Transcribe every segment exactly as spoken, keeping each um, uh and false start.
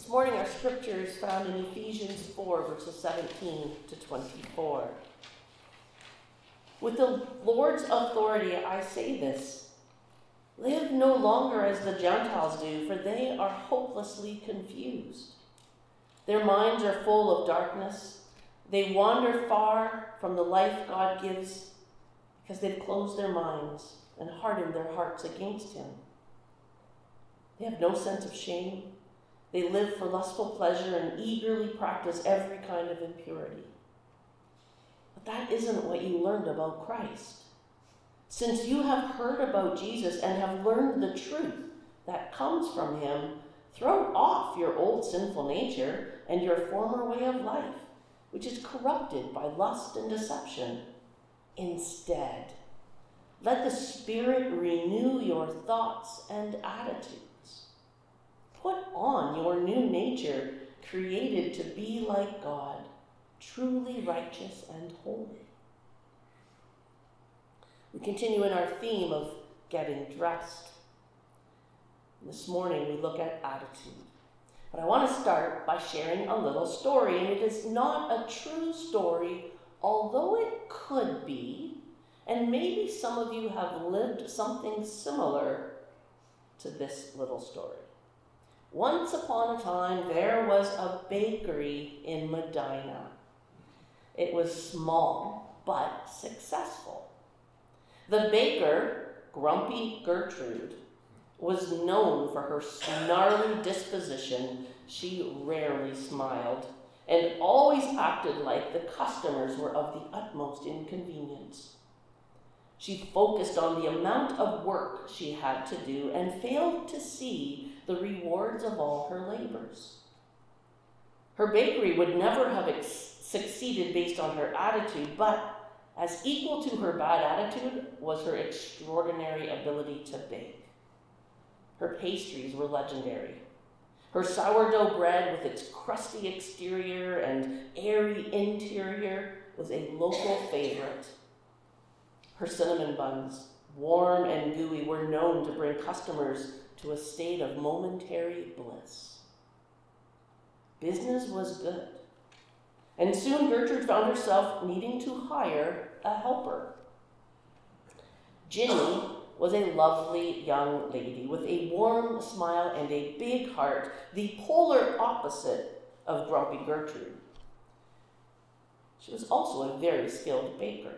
This morning our scripture is found in Ephesians four, verses seventeen to twenty-four. With the Lord's authority I say this, live no longer as the Gentiles do, for they are hopelessly confused. Their minds are full of darkness. They wander far from the life God gives because they've closed their minds and hardened their hearts against him. They have no sense of shame. They live for lustful pleasure and eagerly practice every kind of impurity. But that isn't what you learned about Christ. Since you have heard about Jesus and have learned the truth that comes from him, throw off your old sinful nature and your former way of life, which is corrupted by lust and deception. Instead, let the Spirit renew your thoughts and attitudes. Put on your new nature, created to be like God, truly righteous and holy. We continue in our theme of getting dressed. This morning we look at attitude. But I want to start by sharing a little story, and it is not a true story, although it could be, and maybe some of you have lived something similar to this little story. Once upon a time, there was a bakery in Medina. It was small, but successful. The baker, Grumpy Gertrude, was known for her snarly disposition. She rarely smiled and always acted like the customers were of the utmost inconvenience. She focused on the amount of work she had to do and failed to see the rewards of all her labors. Her bakery would never have ex- succeeded based on her attitude, but as equal to her bad attitude was her extraordinary ability to bake. Her pastries were legendary. Her sourdough bread with its crusty exterior and airy interior was a local favorite. Her cinnamon buns, warm and gooey, were known to bring customers to a state of momentary bliss. Business was good, and soon Gertrude found herself needing to hire a helper. Ginny was a lovely young lady with a warm smile and a big heart, the polar opposite of Grumpy Gertrude. She was also a very skilled baker.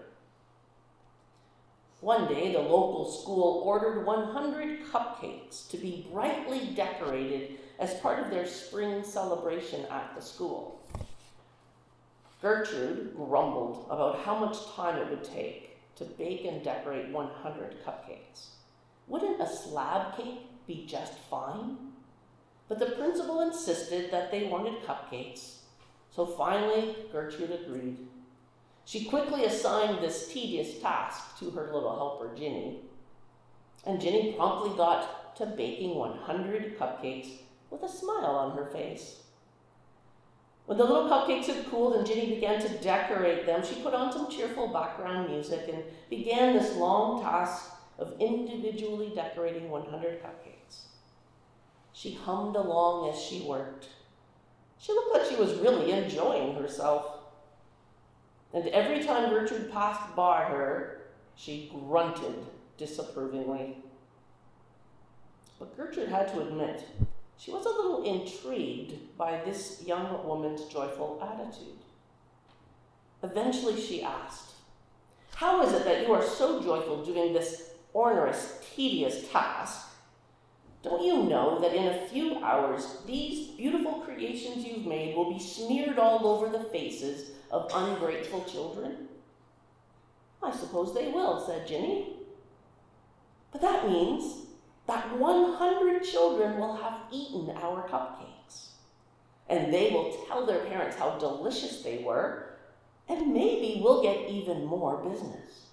One day, the local school ordered one hundred cupcakes to be brightly decorated as part of their spring celebration at the school. Gertrude grumbled about how much time it would take to bake and decorate one hundred cupcakes. Wouldn't a slab cake be just fine? But the principal insisted that they wanted cupcakes, so finally Gertrude agreed. She quickly assigned this tedious task to her little helper, Ginny, and Ginny promptly got to baking one hundred cupcakes with a smile on her face. When the little cupcakes had cooled and Ginny began to decorate them, she put on some cheerful background music and began this long task of individually decorating one hundred cupcakes. She hummed along as she worked. She looked like she was really enjoying herself. And every time Gertrude passed by her, she grunted disapprovingly. But Gertrude had to admit, she was a little intrigued by this young woman's joyful attitude. Eventually she asked, "How is it that you are so joyful doing this onerous, tedious task? Don't you know that in a few hours, these beautiful creations you've made will be smeared all over the faces of ungrateful children?" "I suppose they will," said Ginny. "But that means that one hundred children will have eaten our cupcakes, and they will tell their parents how delicious they were, and maybe we'll get even more business."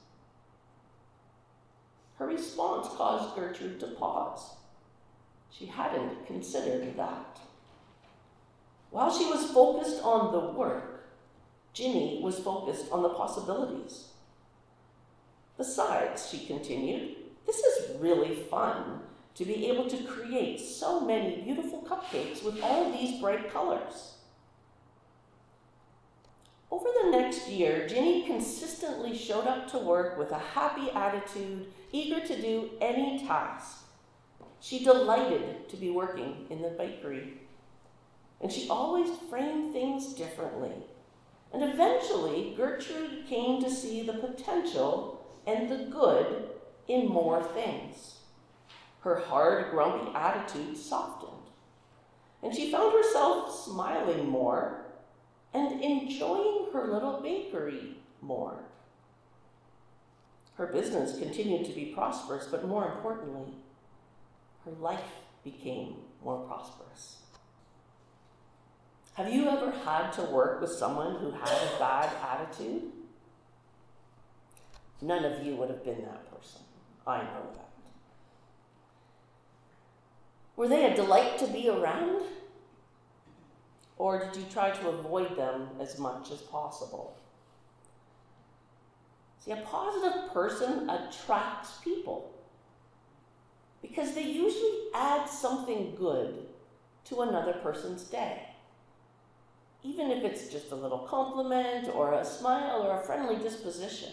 Her response caused Gertrude to pause. She hadn't considered that. While she was focused on the work, Ginny was focused on the possibilities. "Besides," she continued, "this is really fun, to be able to create so many beautiful cupcakes with all these bright colors. Over the next year, Ginny consistently showed up to work with a happy attitude, eager to do any task. She delighted to be working in the bakery, and she always framed things differently. And eventually, Gertrude came to see the potential and the good in more things. Her hard, grumpy attitude softened, and she found herself smiling more and enjoying her little bakery more. Her business continued to be prosperous, but more importantly, her life became more prosperous. Have you ever had to work with someone who had a bad attitude? None of you would have been that person. I know that. Were they a delight to be around? Or did you try to avoid them as much as possible? See, a positive person attracts people because they usually add something good to another person's day. Even if it's just a little compliment or a smile or a friendly disposition.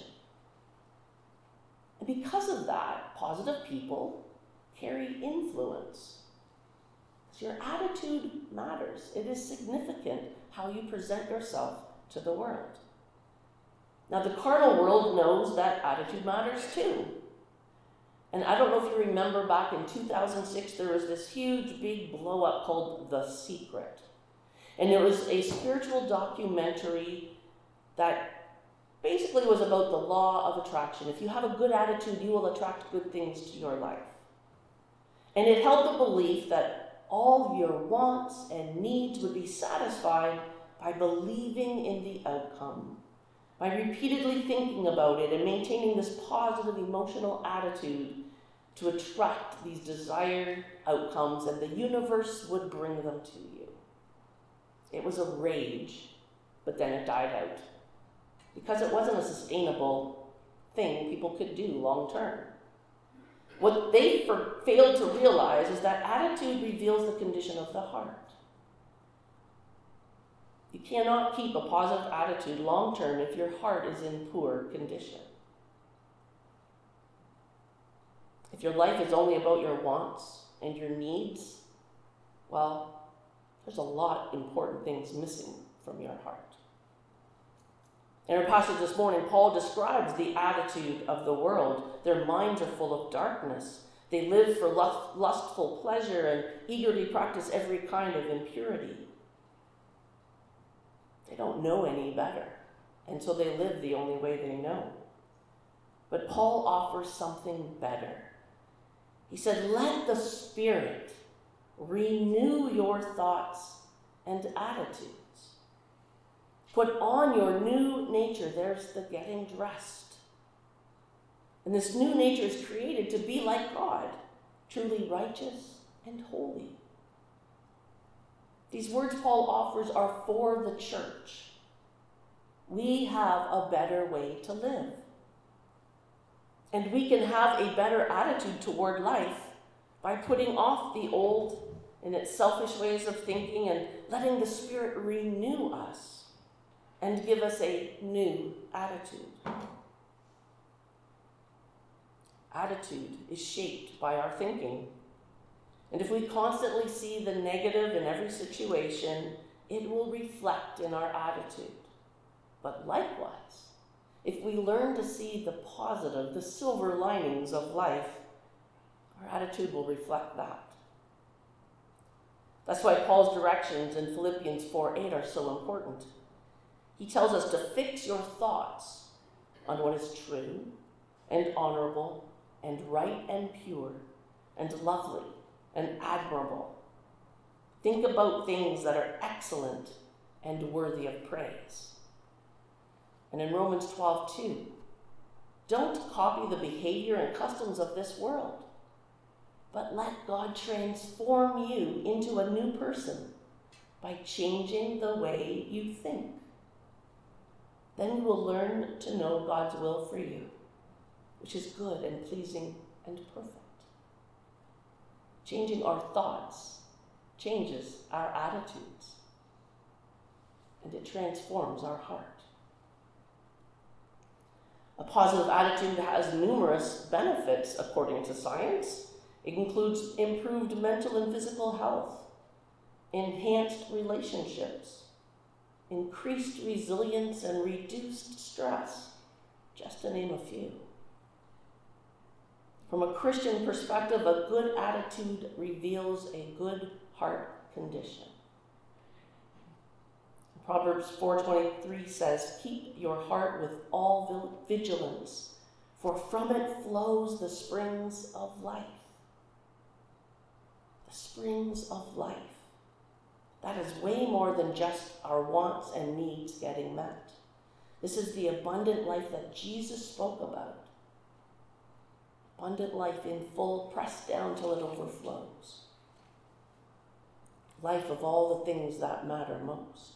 And because of that, positive people carry influence. So your attitude matters. It is significant how you present yourself to the world. Now, the carnal world knows that attitude matters too. And I don't know if you remember back in two thousand six, there was this huge big blow up called The Secret. And it was a spiritual documentary that basically was about the law of attraction. If you have a good attitude, you will attract good things to your life. And it held the belief that all your wants and needs would be satisfied by believing in the outcome, by repeatedly thinking about it and maintaining this positive emotional attitude to attract these desired outcomes, and the universe would bring them to you. It was a rage, but then it died out because it wasn't a sustainable thing people could do long term. What they for, failed to realize is that attitude reveals the condition of the heart. You cannot keep a positive attitude long term if your heart is in poor condition. If your life is only about your wants and your needs, well, there's a lot of important things missing from your heart. In our passage this morning, Paul describes the attitude of the world. Their minds are full of darkness. They live for lust, lustful pleasure and eagerly practice every kind of impurity. They don't know any better, and so they live the only way they know. But Paul offers something better. He said, let the Spirit renew your thoughts and attitudes. Put on your new nature. There's the getting dressed. And this new nature is created to be like God, truly righteous and holy. These words Paul offers are for the church. We have a better way to live. And we can have a better attitude toward life by putting off the old and its selfish ways of thinking and letting the Spirit renew us and give us a new attitude. Attitude is shaped by our thinking. And if we constantly see the negative in every situation, it will reflect in our attitude. But likewise, if we learn to see the positive, the silver linings of life, our attitude will reflect that. That's why Paul's directions in Philippians four eight are so important. He tells us to fix your thoughts on what is true and honorable and right and pure and lovely and admirable. Think about things that are excellent and worthy of praise. And in Romans twelve two, don't copy the behavior and customs of this world, but let God transform you into a new person by changing the way you think. Then you will learn to know God's will for you, which is good and pleasing and perfect. Changing our thoughts changes our attitudes, and it transforms our heart. A positive attitude has numerous benefits according to science. It includes improved mental and physical health, enhanced relationships, increased resilience, and reduced stress, just to name a few. From a Christian perspective, a good attitude reveals a good heart condition. Proverbs four twenty-three says, "Keep your heart with all vigilance, for from it flows the springs of life." The springs of life. That is way more than just our wants and needs getting met. This is the abundant life that Jesus spoke about. Abundant life in full, pressed down till it overflows. Life of all the things that matter most.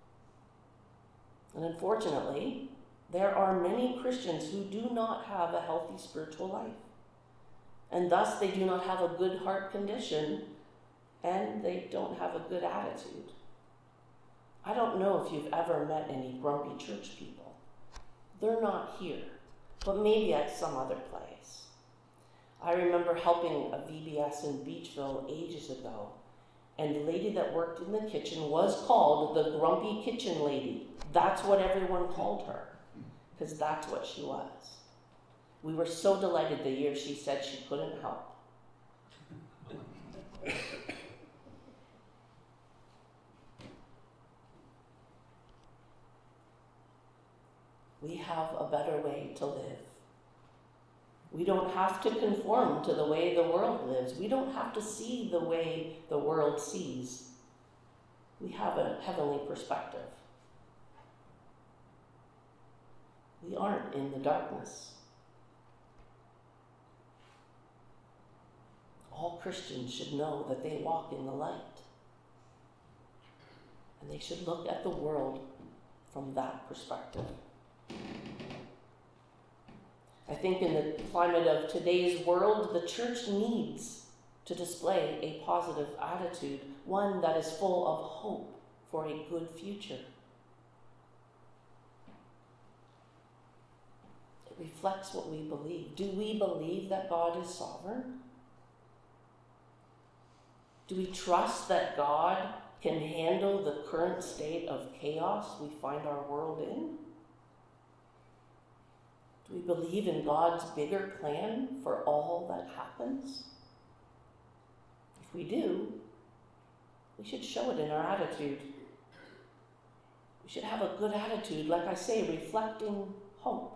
And unfortunately, there are many Christians who do not have a healthy spiritual life. And thus they do not have a good heart condition, and they don't have a good attitude. I don't know if you've ever met any grumpy church people. They're not here, but maybe at some other place. I remember helping a V B S in Beachville ages ago, and the lady that worked in the kitchen was called the grumpy kitchen lady. That's what everyone called her, because that's what she was. We were so delighted the year she said she couldn't help. We have a better way to live. We don't have to conform to the way the world lives. We don't have to see the way the world sees. We have a heavenly perspective. We aren't in the darkness. All Christians should know that they walk in the light. And they should look at the world from that perspective. I think in the climate of today's world, the church needs to display a positive attitude, one that is full of hope for a good future. It reflects what we believe. Do we believe that God is sovereign? Do we trust that God can handle the current state of chaos we find our world in? Do we believe in God's bigger plan for all that happens? If we do, we should show it in our attitude. We should have a good attitude, like I say, reflecting hope.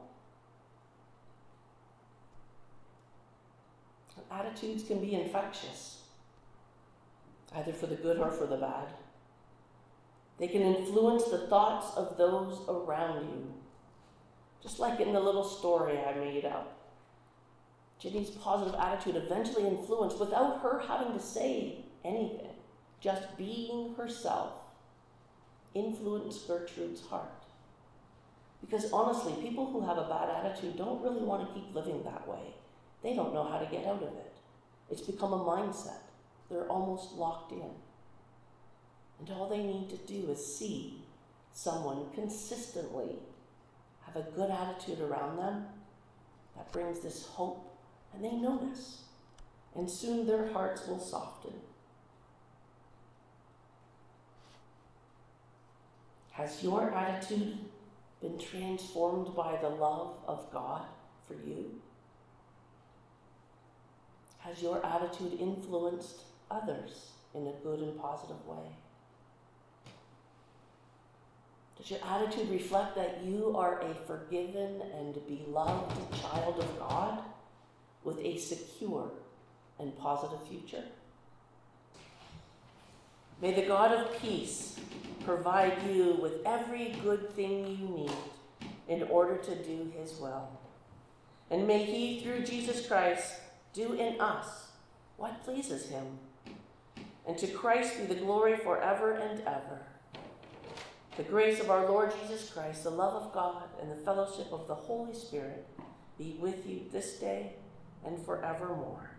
Attitudes can be infectious, either for the good or for the bad. They can influence the thoughts of those around you. Just like in the little story I made up. Ginny's positive attitude eventually influenced, without her having to say anything, just being herself, influenced Gertrude's heart. Because honestly, people who have a bad attitude don't really want to keep living that way. They don't know how to get out of it. It's become a mindset. They're almost locked in. And all they need to do is see someone consistently have a good attitude around them that brings this hope, and they notice. And soon their hearts will soften. Has your attitude been transformed by the love of God for you? Has your attitude influenced others in a good and positive way? Does your attitude reflect that you are a forgiven and beloved child of God with a secure and positive future? May the God of peace provide you with every good thing you need in order to do his will. And may he, through Jesus Christ, do in us what pleases him. And to Christ be the glory forever and ever. The grace of our Lord Jesus Christ, the love of God, and the fellowship of the Holy Spirit be with you this day and forevermore.